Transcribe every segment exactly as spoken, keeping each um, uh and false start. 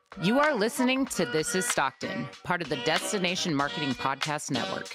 You are listening to This is Stockton, part of the Destination Marketing Podcast Network.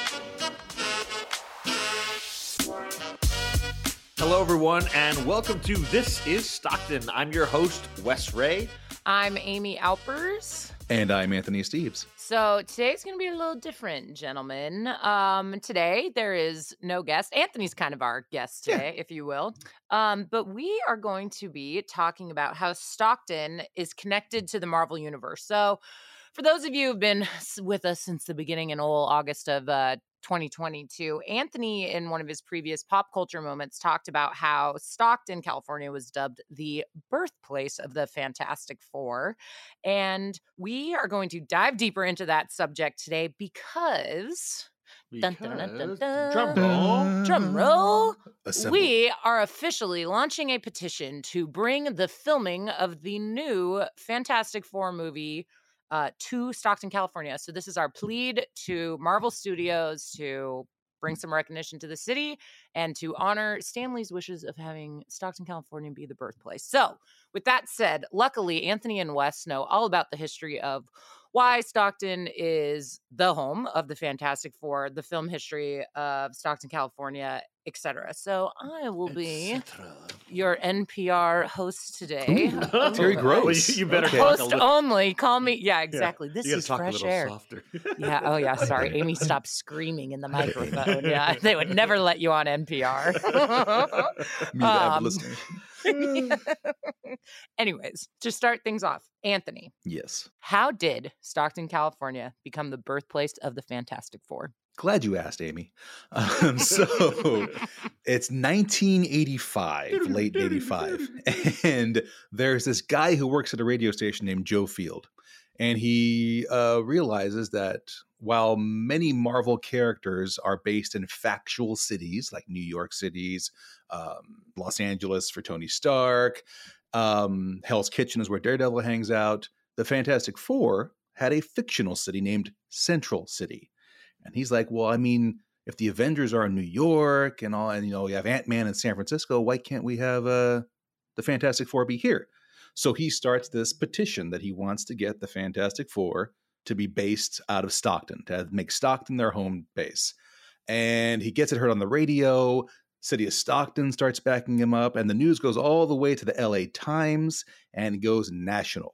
Hello, everyone, and welcome to This is Stockton. I'm your host, Wes Ray. I'm Amy Alpers. And I'm Anthony Steves. So today's going to be a little different, gentlemen. Um, today, there is no guest. Anthony's kind of our guest today, yeah. if you will. Um, but we are going to be talking about how Stockton is connected to the Marvel Universe. So for those of you who've been with us since the beginning in old August of uh, twenty twenty-two, Anthony, in one of his previous pop culture moments, talked about how Stockton, California, was dubbed the birthplace of the Fantastic Four. And we are going to dive deeper into that subject today because... Because dun, dun, dun, dun, dun, drum roll. Drum roll. Assemble. We are officially launching a petition to bring the filming of the new Fantastic Four movie Uh, to Stockton, California. So this is our plead to Marvel Studios to bring some recognition to the city and to honor Stan Lee's wishes of having Stockton, California be the birthplace. So with that said, luckily, Anthony and Wes know all about the history of why Stockton is the home of the Fantastic Four, the film history of Stockton, California, et cetera. So I will be your N P R host today. Ooh, that's very gross. Well, you, you better Okay. talk a Host little, only. Call me. Yeah, exactly. yeah, This you gotta is talk a fresh little air. Softer. Yeah. Oh, yeah. Sorry. Amy, stop screaming in the microphone. Yeah. They would never let you on N P R. Me, the avid Um, listener. Anyways, to start things off, Anthony, Yes. how did Stockton, California become the birthplace of the Fantastic Four? Glad you asked, Amy. Um, so it's nineteen eighty-five, late eighty-five. And there's this guy who works at a radio station named Joe Field. And he uh, realizes that while many Marvel characters are based in factual cities like New York cities, um, Los Angeles for Tony Stark, um, Hell's Kitchen is where Daredevil hangs out, the Fantastic Four had a fictional city named Central City. And he's like, well, I mean, if the Avengers are in New York and all, and you know, we have Ant-Man in San Francisco, why can't we have uh, the Fantastic Four be here? So he starts this petition that he wants to get the Fantastic Four to be based out of Stockton, to make Stockton their home base. And he gets it heard on the radio. City of Stockton starts backing him up, and the news goes all the way to the L A Times and goes national.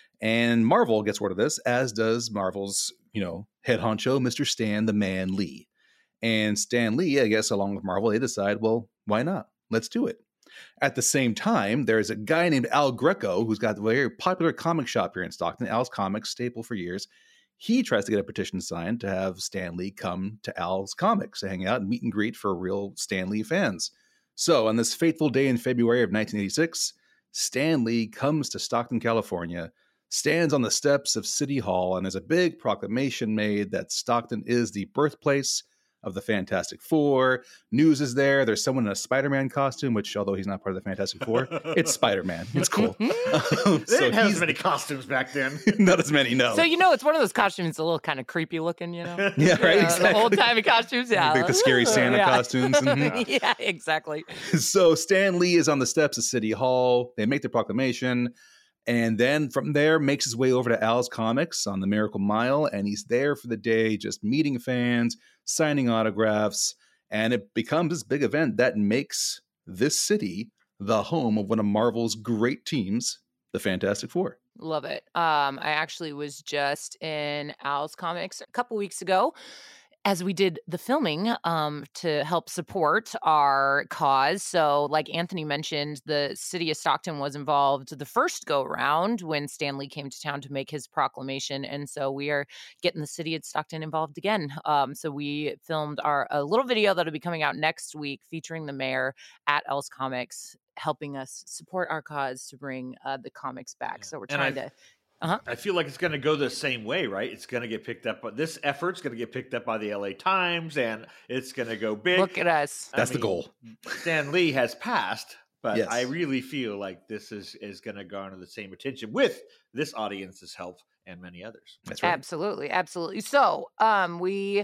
And Marvel gets word of this, as does Marvel's, you know, head honcho, Mister Stan the Man Lee. And Stan Lee, I guess, along with Marvel, they decide, well, why not? Let's do it. At the same time, there's a guy named Al Greco, who's got a very popular comic shop here in Stockton, Al's Comics, staple for years. He tries to get a petition signed to have Stan Lee come to Al's Comics to hang out and meet and greet for real Stan Lee fans. So on this fateful day in February of nineteen eighty-six, Stan Lee comes to Stockton, California, stands on the steps of City Hall, and there's a big proclamation made that Stockton is the birthplace of the Fantastic Four. News is there. There's someone in a Spider-Man costume, which, although he's not part of the Fantastic Four, it's Spider-Man. It's cool. They um, didn't so have he's as many costumes back then. not as many, no. So, you know, it's one of those costumes, a little kind of creepy looking, you know? yeah, right, Uh, exactly. The old-timey costumes, yeah. Like the scary Santa Yeah. costumes. Mhm. Yeah, exactly. So Stan Lee is on the steps of City Hall. They make the proclamation. And then from there, makes his way over to Al's Comics on the Miracle Mile. And he's there for the day, just meeting fans, signing autographs. And it becomes this big event that makes this city the home of one of Marvel's great teams, the Fantastic Four. Love it. Um, I actually was just in Al's Comics a couple weeks ago as we did the filming um, to help support our cause. So like Anthony mentioned, the city of Stockton was involved the first go round when Stan Lee came to town to make his proclamation. And so we are getting the city of Stockton involved again. Um, so we filmed our a little video that'll be coming out next week featuring the mayor at Al's Comics, helping us support our cause to bring uh, the comics back. Yeah. So we're And trying I've- to... Uh-huh. I feel like it's going to go the same way, right? It's going to get picked up, but this effort's going to get picked up by the L A Times, and it's going to go big. Look at us. I That's the mean, goal. Stan Lee has passed, but Yes. I really feel like this is is going to garner the same attention with this audience's help and many others. That's right. Absolutely, absolutely. So, um, we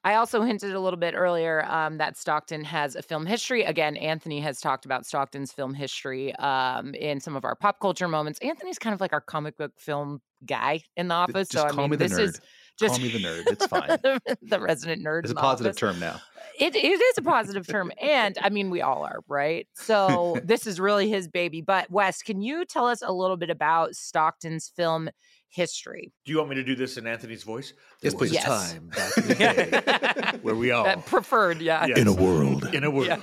I also hinted a little bit earlier um, that Stockton has a film history. Again, Anthony has talked about Stockton's film history um, in some of our pop culture moments. Anthony's kind of like our comic book film guy in the office. Just so, I call mean, me the this nerd. is just Call me the nerd. It's fine. the resident nerd. It's in a the positive office. term now. It, it is a positive term. And I mean, we all are, right? So this is really his baby. But Wes, can you tell us a little bit about Stockton's film history? Do you want me to do this in Anthony's voice? Yes, There was please. a Yes. time back in the day where we all Uh, preferred, yeah. Yes. In a world. in a world.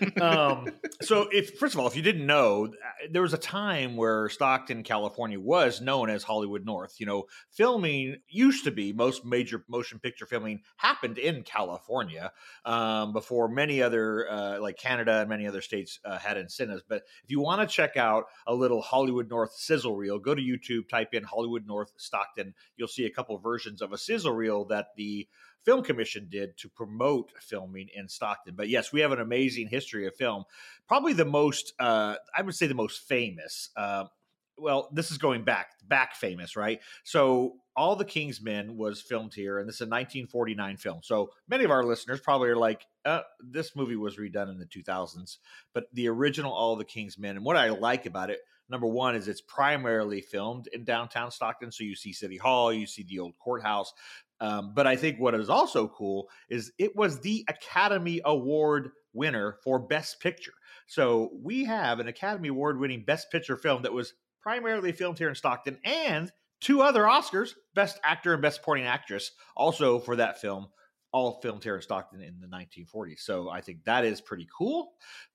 um, so, if first of all, if you didn't know, there was a time where Stockton, California, was known as Hollywood North. You know, filming used to be most major motion picture filming happened in California um, before many other, uh, like Canada and many other states, uh, had incentives. But if you want to check out a little Hollywood North sizzle reel, go to YouTube, type in Hollywood North Stockton. You'll see a couple versions of a sizzle reel that the Film Commission did to promote filming in Stockton. But yes, we have an amazing history of film. Probably the most, uh, I would say the most famous. Uh, well, this is going back, back famous, right? So All the King's Men was filmed here, and this is a nineteen forty-nine film. So many of our listeners probably are like, uh, this movie was redone in the two thousands. But the original All the King's Men, and what I like about it, number one, is it's primarily filmed in downtown Stockton. So you see City Hall, you see the old courthouse. Um, but I think what is also cool is it was the Academy Award winner for Best Picture. So we have an Academy Award winning Best Picture film that was primarily filmed here in Stockton, and two other Oscars, Best Actor and Best Supporting Actress, also for that film, all filmed here in Stockton in the nineteen forties. So I think that is pretty cool.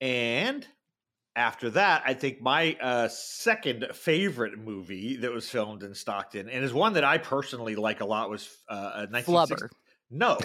And after that, I think my uh, second favorite movie that was filmed in Stockton, and is one that I personally like a lot, was uh, a nineteen sixty- Flubber. No.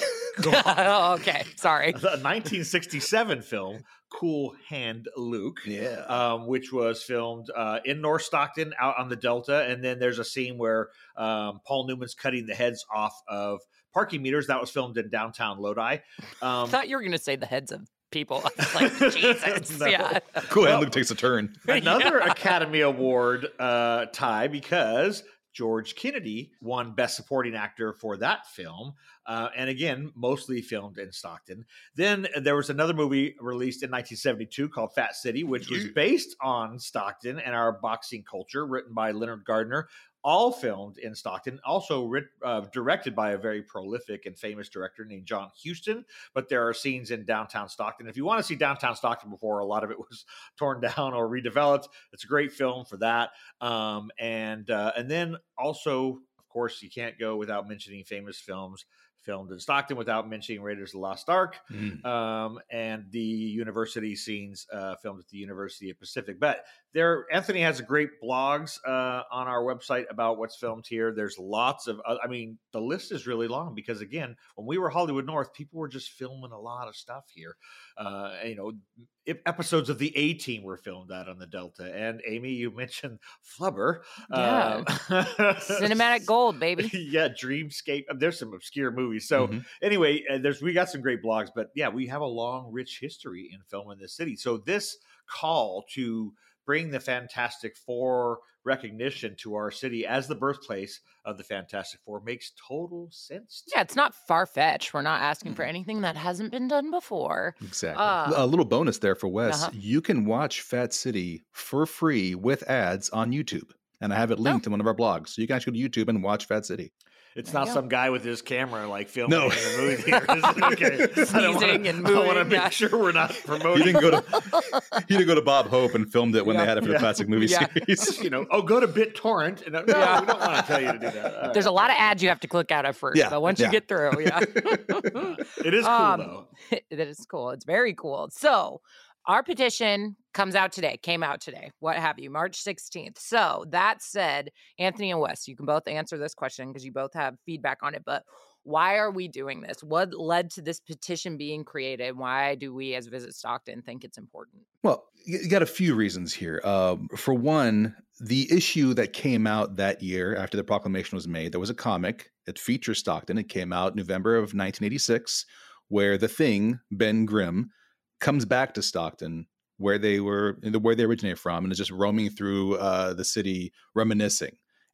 Oh, okay. Sorry. A nineteen sixty-seven film, Cool Hand Luke. Yeah. Um, which was filmed uh, in North Stockton out on the Delta. And then there's a scene where um, Paul Newman's cutting the heads off of parking meters. That was filmed in downtown Lodi. I Um, thought you were going to say the heads of people. I was like, Jesus. No. Yeah. Cool. well- And Luke takes a turn. Another Yeah. Academy Award uh, tie, because George Kennedy won Best Supporting Actor for that film. Uh, and again, mostly filmed in Stockton. Then there was another movie released in nineteen seventy-two called Fat City, which was based on Stockton and our boxing culture, written by Leonard Gardner. All filmed in Stockton, also writ, uh, directed by a very prolific and famous director named John Huston. But there are scenes in downtown Stockton. If you want to see downtown Stockton before a lot of it was torn down or redeveloped, it's a great film for that. Um, and uh, and then also, of course, you can't go without mentioning famous films filmed in Stockton without mentioning Raiders of the Lost Ark, Mm. um, and the university scenes uh, filmed at the University of Pacific. But there, Anthony has a great blogs uh, on our website about what's filmed here. There's lots of, uh, I mean, the list is really long because, again, when we were Hollywood North, people were just filming a lot of stuff here. Uh, you know, episodes of the A-Team were filmed out on the Delta. And Amy, you mentioned Flubber. Yeah. Um, Cinematic gold, baby. yeah, Dreamscape. There's some obscure movies. So Mhm. anyway, uh, there's we got some great blogs, but yeah, we have a long, rich history in film in this city. So this call to bring the Fantastic Four recognition to our city as the birthplace of the Fantastic Four makes total sense. to Yeah, it's not far fetched. We're not asking Mm. for anything that hasn't been done before. Exactly. Uh, a little bonus there for Wes. uh-huh. You can watch Fat City for free with ads on YouTube. And I have it linked in one of our blogs. So you can actually go to YouTube and watch Fat City. It's There you not go. some guy with his camera like filming No. in the movie theater. Is it? Okay. I don't wanna- Sneezing and I want to moving, make yeah. sure we're not He promoting. didn't go to he didn't go to Bob Hope and filmed it when Yeah. they had it for Yeah. the classic movie Yeah. series. you know, oh, go to BitTorrent. And, no, Yeah. we don't want to tell you to do that. All There's a lot of ads you have to click out of first, Yeah, but once yeah. you get through, yeah. right. It is cool, Um, though. That is cool. It's very cool. So our petition comes out today, came out today, what have you, March sixteenth. So that said, Anthony and Wes, you can both answer this question because you both have feedback on it. But why are we doing this? What led to this petition being created? Why do we as Visit Stockton think it's important? Well, you you got a few reasons here. Um, for one, the issue that came out that year after the proclamation was made, there was a comic. It features Stockton. It came out November of nineteen eighty-six, where the Thing, Ben Grimm, comes back to Stockton, where they were, where they originated from, and is just roaming through uh, the city, reminiscing.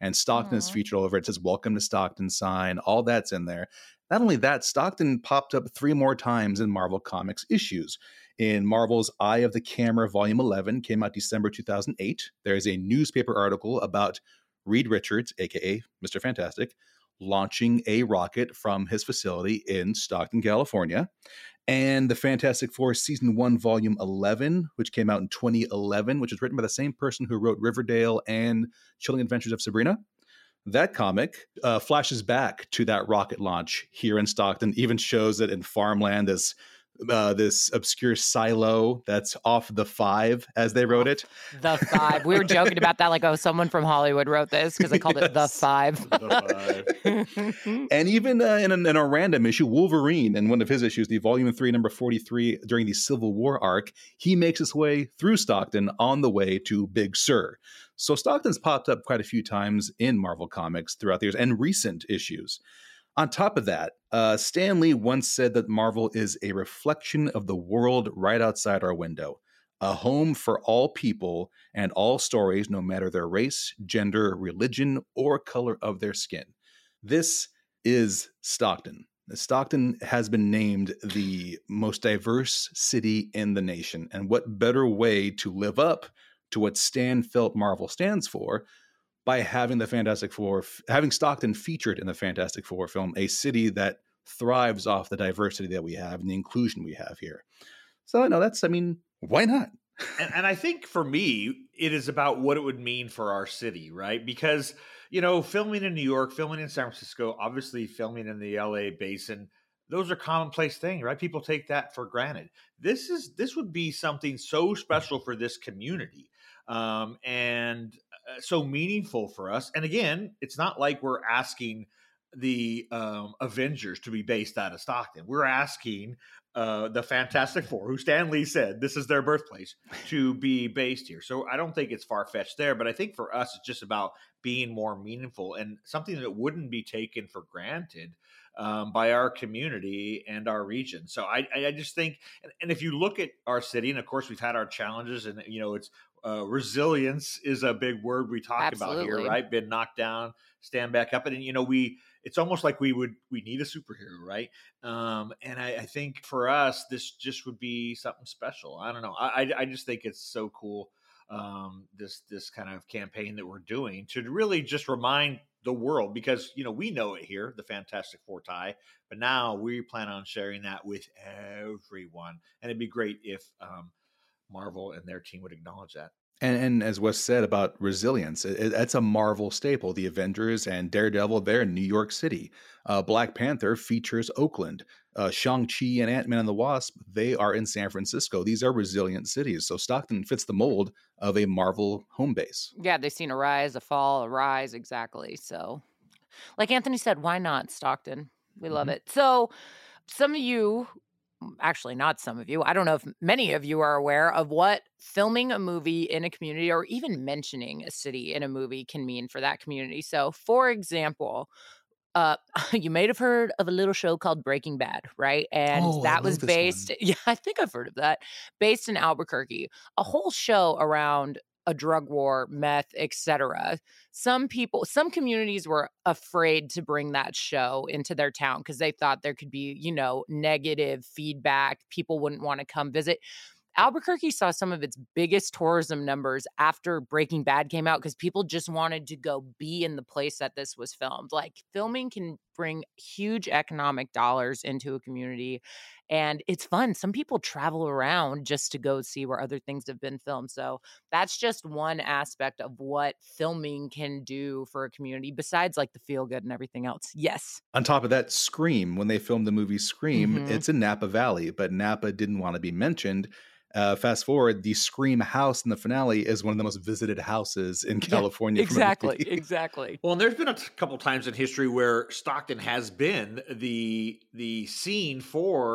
and Stockton is Aw. featured all over it. It says "Welcome to Stockton" sign, all that's in there. Not only that, Stockton popped up three more times in Marvel Comics issues. In Marvel's Eye of the Camera, Volume eleven, came out December two thousand eight. There's a newspaper article about Reed Richards, aka Mister Fantastic, launching a rocket from his facility in Stockton, California. And the Fantastic Four Season one, Volume eleven, which came out in twenty eleven, which was written by the same person who wrote Riverdale and Chilling Adventures of Sabrina. That comic uh, flashes back to that rocket launch here in Stockton, even shows it in farmland, this uh, this obscure silo that's off the five, as they wrote it. The Five. We were joking about that, like, oh, someone from Hollywood wrote this because they called it The Yes. Five. The Five. And even uh, in, a, in a random issue, Wolverine, in one of his issues, the volume three, number forty-three, during the Civil War arc, he makes his way through Stockton on the way to Big Sur. So Stockton's popped up quite a few times in Marvel Comics throughout the years and recent issues. On top of that, uh, Stan Lee once said that Marvel is a reflection of the world right outside our window, a home for all people and all stories, no matter their race, gender, religion, or color of their skin. This is Stockton. Stockton has been named the most diverse city in the nation. And what better way to live up to what Stan felt Marvel stands for by having the Fantastic Four, having Stockton featured in the Fantastic Four film, a city that thrives off the diversity that we have and the inclusion we have here. So, no, that's, I mean, why not? and, and I think for me, it is about what it would mean for our city, right? Because, you know, filming in New York, filming in San Francisco, obviously filming in the L A basin, those are commonplace things, right? People take that for granted. This is this would be something so special for this community, um, and uh, so meaningful for us. And again, it's not like we're asking the um, Avengers to be based out of Stockton. We're asking uh, the Fantastic Four, who Stan Lee said this is their birthplace, to be based here. So I don't think it's far-fetched there, but I think for us, it's just about being more meaningful and something that wouldn't be taken for granted um, by our community and our region. So I, I just think, and, and if you look at our city, and of course we've had our challenges, and you know, it's uh, resilience is a big word we talk Absolutely. about here, right? Been knocked down, stand back up, and you know, we. It's almost like we would we need a superhero, right? Um, and I, I think for us, this just would be something special. I don't know. I I, I just think it's so cool. Um, this this kind of campaign that we're doing to really just remind the world, because you know we know it here, the Fantastic Four tie, but now we plan on sharing that with everyone, and it'd be great if um, Marvel and their team would acknowledge that. And, and as was said about resilience, it, it's a Marvel staple. The Avengers and Daredevil, they're in New York City. Uh, Black Panther features Oakland. Uh, Shang-Chi and Ant-Man and the Wasp, they are in San Francisco. These are resilient cities. So Stockton fits the mold of a Marvel home base. Yeah, they've seen a rise, a fall, a rise, exactly. So, like Anthony said, why not Stockton? We love Mhm. it. So, some of you, actually not some of you, I don't know if many of you are aware of what filming a movie in a community or even mentioning a city in a movie can mean for that community. So, for example, uh, you may have heard of a little show called Breaking Bad, right? And Oh, I that was love this based, one. yeah, I think I've heard of that, based in Albuquerque. A whole show around a drug war, meth, et cetera. Some people, some communities were afraid to bring that show into their town because they thought there could be, you know, negative feedback. People wouldn't want to come visit. Albuquerque saw some of its biggest tourism numbers after Breaking Bad came out because people just wanted to go be in the place that this was filmed. Like, filming can bring huge economic dollars into a community, and it's fun. Some people travel around just to go see where other things have been filmed. So that's just one aspect of what filming can do for a community besides like the feel good and everything else. Yes. On top of that, Scream, when they filmed the movie Scream, Mhm. it's in Napa Valley, but Napa didn't want to be mentioned. Uh, fast forward, the Scream house in the finale is one of the most visited houses in Yeah, California. from a exactly. movie. Exactly. Well, and there's been a t- couple times in history where Stockton has been the the scene for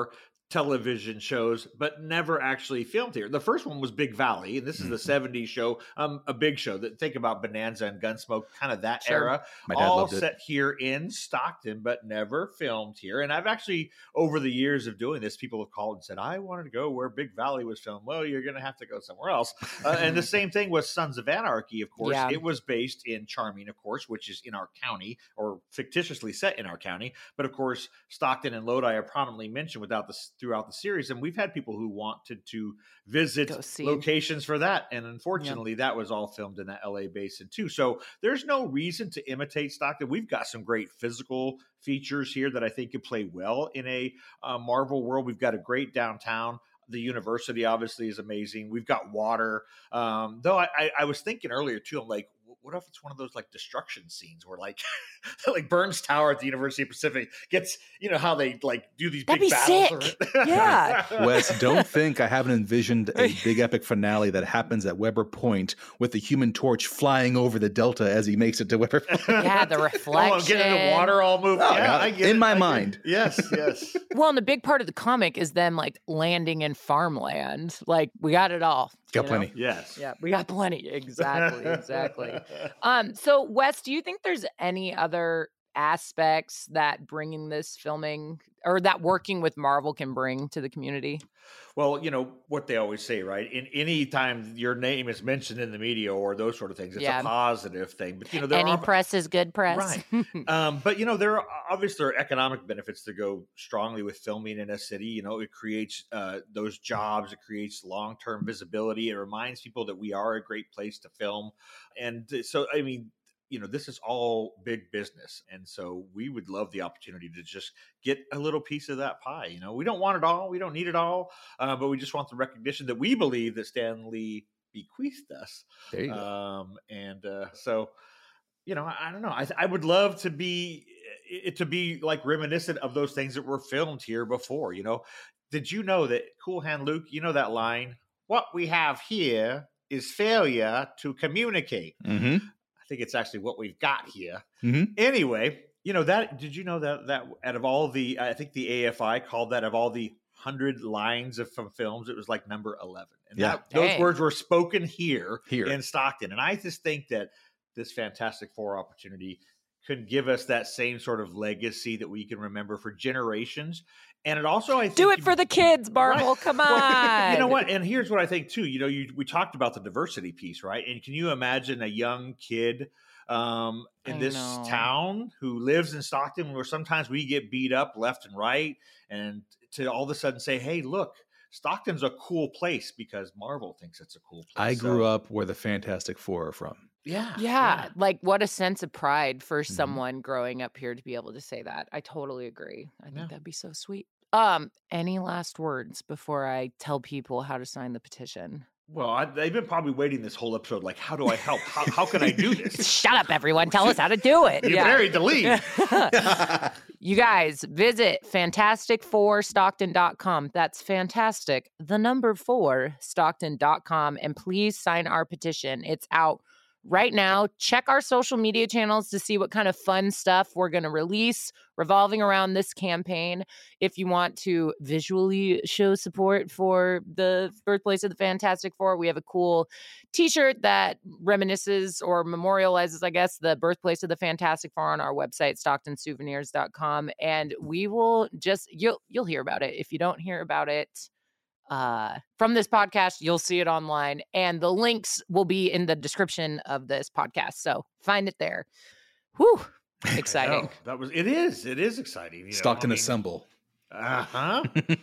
television shows, but never actually filmed here. The first one was Big Valley, and this is Mhm. the seventies show, um, a big show that think about Bonanza and Gunsmoke, kind of that Sure. era, My dad all loved it. set here in Stockton, but never filmed here. And I've actually, over the years of doing this, people have called and said, I wanted to go where Big Valley was filmed. Well, you're going to have to go somewhere else. Uh, and the same thing with Sons of Anarchy, of course. Yeah. It was based in Charming, of course, which is in our county, or fictitiously set in our county. But of course, Stockton and Lodi are prominently mentioned without this throughout the series. And we've had people who wanted to visit Go see. locations for that. And unfortunately, that was all filmed in that L A basin too. So there's no reason to imitate Stockton. We've got some great physical features here that I think could play well in a uh, Marvel world. We've got a great downtown. The university obviously is amazing. We've got water. Um, though I, I, I was thinking earlier too, I'm like, what if it's one of those like destruction scenes where like like Burns Tower at the University of Pacific gets, you know, how they like do these That'd big be battles. sick. Yeah. Wes, don't think I haven't envisioned a big epic finale that happens at Weber Point with the Human Torch flying over the Delta as he makes it to Weber Point. Yeah, the Oh, reflection. getting the water all moved. Oh, yeah, yeah. I get In it, my I get it. mind. Yes, yes. Well, and the big part of the comic is them like landing in farmland. Like we got it all. Got you know? plenty. Yes. Yeah, we got plenty. Exactly, exactly. Um, so Wes, do you think there's any other aspects that bringing this filming or that working with Marvel can bring to the community? Well, you know what they always say, right? In any time your name is mentioned in the media or those sort of things, it's Yeah. a positive thing. But you know, there Any are press is good press. Right. Um, but you know, there are obviously there are economic benefits to go strongly with filming in a city. You know, it creates uh, those jobs, it creates long term visibility. It reminds people that we are a great place to film, and so I mean, you know, this is all big business, and so we would love the opportunity to just get a little piece of that pie. You know, we don't want it all, we don't need it all, uh, but we just want the recognition that we believe that Stan Lee bequeathed us. There you go. Um, and uh, so. You know, I, I don't know. I, I would love to be it to be like reminiscent of those things that were filmed here before. You know, did you know that Cool Hand Luke? You know that line? What we have here is failure to communicate. Mm-hmm. I think it's actually what we've got here. Mm-hmm. Anyway, you know that. Did you know that that out of all the, I think the A F I called that of all the hundred lines of from films, it was like number eleven. And Yeah. that, those Dang. words were spoken here, Here. in Stockton. And I just think that this Fantastic Four opportunity could give us that same sort of legacy that we can remember for generations. And it also, I think, Do it for the kids, Marvel. Right. Come Well, on. you know what? And here's what I think too. You know, you we talked about the diversity piece, right? And can you imagine a young kid um, in I this know. town who lives in Stockton, where sometimes we get beat up left and right, and to all of a sudden say, "Hey, look, Stockton's a cool place because Marvel thinks it's a cool place." I grew So, up where the Fantastic Four are from. Yeah, Yeah, like what a sense of pride for Mhm. someone growing up here to be able to say that. I totally agree. I think Yeah. that'd be so sweet. Um, any last words before I tell people how to sign the petition? Well, I, they've been probably waiting this whole episode. Like, how do I help? How, how can I do this? Shut up, everyone. Tell us how to do it. You Yeah. buried the lead. You guys, visit fantastic four stockton dot com. That's fantastic. The number four, stockton dot com. And please sign our petition. It's out right now. Check our social media channels to see what kind of fun stuff we're going to release revolving around this campaign. If you want to visually show support for the birthplace of the Fantastic Four, we have a cool t-shirt that reminisces or memorializes, I guess, the birthplace of the Fantastic Four on our website, stockton souvenirs dot com. And we will just, you'll, you'll hear about it. If you don't hear about it, uh, from this podcast, you'll see it online, and the links will be in the description of this podcast. So find it there. Whew. Exciting. No, that was. It is. It is exciting. You know, Stockton I mean, Assemble. Uh huh.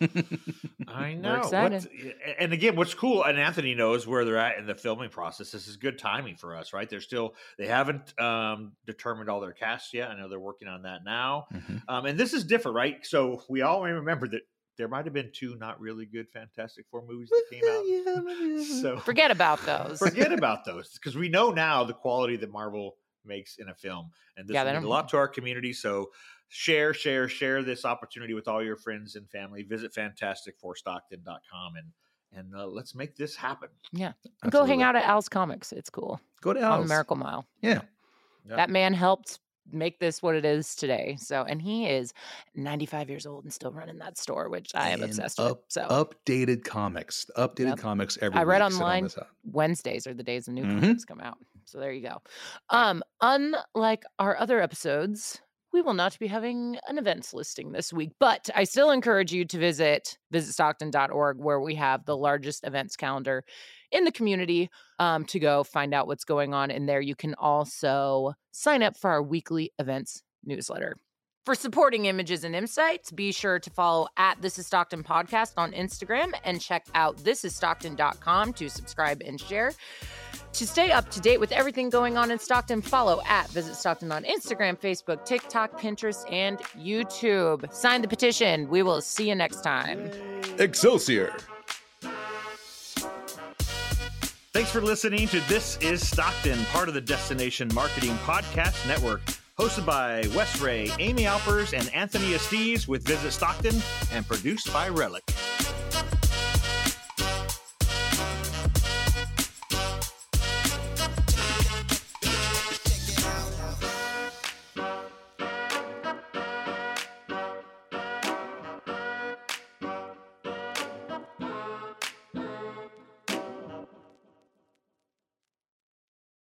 I know. excited. What- and again, what's cool, and Anthony knows where they're at in the filming process. This is good timing for us, right? They're still, they haven't um, determined all their casts yet. I know they're working on that now. Mhm. Um, and this is different, right? So we all remember that there might have been two not really good Fantastic Four movies that came out. So Forget about those. forget about those, because we know now the quality that Marvel makes in a film, and this Yeah, will they mean a don't- lot to our community. So share, share, share this opportunity with all your friends and family. Visit fantastic four stockton dot com and and uh, let's make this happen. Yeah. Go Absolutely. hang out at Al's Comics. It's cool. Go to On Al's. the Miracle Mile. Yeah. Yeah. That man helped make this what it is today. So, and he is ninety-five years old and still running that store, which I am And obsessed up, with. So updated comics, updated Yep. comics every I read week. Sit on online this out. Wednesdays are the days the new Mhm. comics come out. So there you go. Um, unlike our other episodes, we will not be having an events listing this week, but I still encourage you to visit visit stockton dot org, where we have the largest events calendar in the community, um, to go find out what's going on in there. You can also sign up for our weekly events newsletter. For supporting Images and Insights, be sure to follow at This Is Stockton Podcast on Instagram and check out this is stockton dot com to subscribe and share. To stay up to date with everything going on in Stockton, follow at Visit Stockton on Instagram, Facebook, TikTok, Pinterest, and YouTube. Sign the petition. We will see you next time. Excelsior. Thanks for listening to This Is Stockton, part of the Destination Marketing Podcast Network. Hosted by Wes Ray, Amy Alpers, and Anthony Estes with Visit Stockton, and produced by Relic.